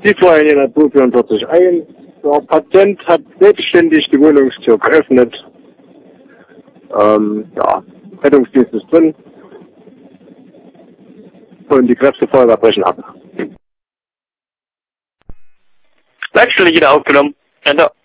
Die fallen in der 244 ein. Der Patient hat selbstständig die Wohnungstür geöffnet. Rettungsdienst ist drin. Und die Kräfte Feuerwehr brechen ab. Leitstelle wieder aufgenommen. Ende.